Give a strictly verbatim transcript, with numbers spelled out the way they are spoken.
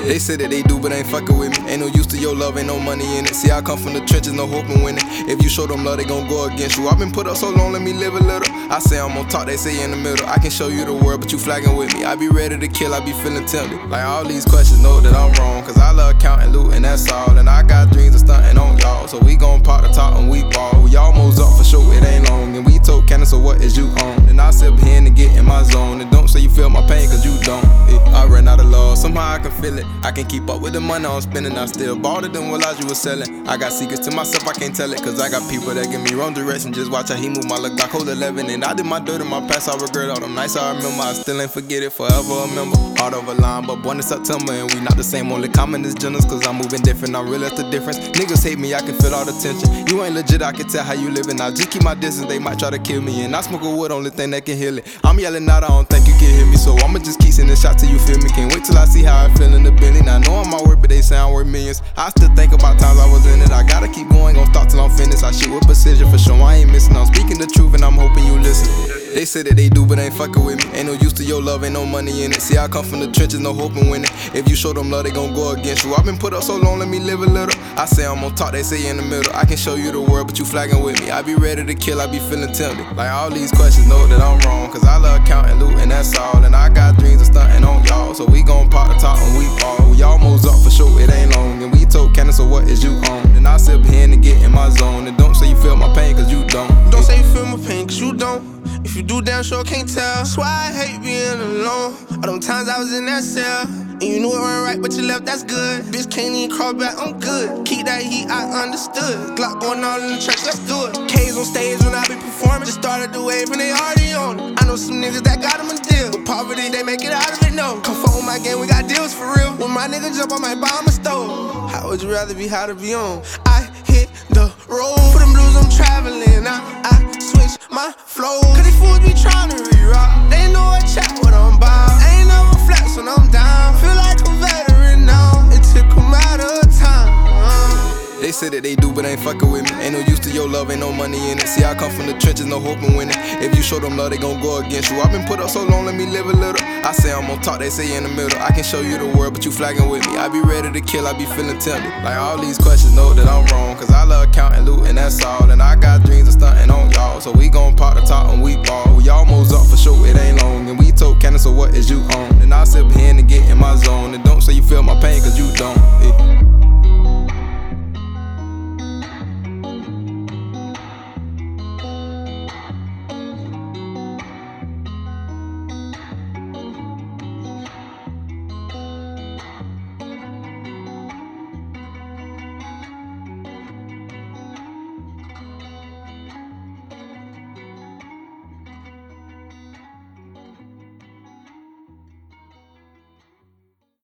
They say that they do, but ain't fucking with me. Ain't no use to your love, ain't no money in it. See, I come from the trenches, no hope in winning. If you show them love, they gon' go against you. I've been put up so long, let me live a little. I say I'm on top, they say in the middle. I can show you the world, but you flagging with me. I be ready to kill, I be feeling tempted. Like all these questions, know that I'm wrong. Cause I love counting loot and that's all. And I got dreams of stunting on y'all. So we gon' pop the top and we ball. We almost up for sure, it ain't long. And we told Cannon, so what is you on? And I sit here and get in my zone. And don't say you feel my pain, cause you don't. Yeah, I ran out of love, somehow I can feel it. I can keep up with the money I'm spending. I still bought it than what Elijah was selling. I got secrets to myself, I can't tell it. Cause I got people that give me wrong direction. Just watch how he move my look like hold eleven. And I did my dirt in my past, I regret all them nights I remember. I still ain't forget it, forever remember. Heart of a line, but born in September. And we not the same, only common is genders. Cause I'm moving different, I realize the difference. Niggas hate me, I can feel all the tension. You ain't legit, I can tell how you living. I just keep my distance, they might try to kill me. And I smoke a wood, only thing that can heal it. I'm yelling out, I don't think you can hear me. So I'ma just keep sending shots till you feel me. Can't wait till I see how I feel in the building. I know I'm my work, but they say I'm worth millions. I still think about times I was in it. I gotta keep going, gon' start till I'm finished. I shoot with precision for sure, I ain't missing. I'm speaking the truth and I'm hoping you listen. They say that they do, but ain't fucking with me. Ain't no use to your love, ain't no money in it. See, I come from the trenches, no hope in winning. If you show them love, they gon' go against you. I've been put up so long, let me live a little. I say I'm on top, they say in the middle. I can show you the world, but you flagging with me. I be ready to kill, I be feeling tempted. Like all these questions, know that I'm wrong. Cause I love counting loot and that's all. And I got dreams of stunting on y'all. So we gon' pop the top and we ball. We almost up for sure, it ain't long. And we told Cannon, so what is you on? And I sit here and get in my zone. And don't say you feel my pain, cause you don't. Don't say you feel my pain, cause you don't. If you do, damn sure can't tell. That's why I hate being alone. All them times I was in that cell. And you knew it wasn't right, but you left, that's good. Bitch can't even crawl back, I'm good. Keep that heat, I understood. Glock going on in the church, let's do it. K's on stage when I be performing. Just started the wave and they already on it. I know some niggas that got them a deal. With poverty, they make it out of it, no. Come fuck with my game, we got deals for real. When my nigga jump, I might buy him a stove. How would you rather be, how to be on? I hit the road. For them blues, I'm traveling. I, I switch my flow. Cause these fools be trying to reroute. They know I check what I'm about. Ain't never flex when I'm down. Feel like a veteran now. It took a matter of time. uh. They say that they do, but ain't fucking with me. Ain't no use to your love, ain't no money in it. See, I come from the trenches, no hope in winning. If you show them love, they gon' go against you. I've been put up so long, let me live a little. I say I'm on top, they say in the middle. I can show you the world, but you flagging with me. I be ready to kill, I be feeling tempted. Like all these questions, know that I'm wrong. Cause I love counting loot and that's all. And I got dreams of stunting on y'all. So we gon' pop the top and we ball. We almost up for sure, it ain't long. And we told Cannon, so what is you on? And I sit here and get in my zone. And don't say you feel my pain, cause you don't. Yeah.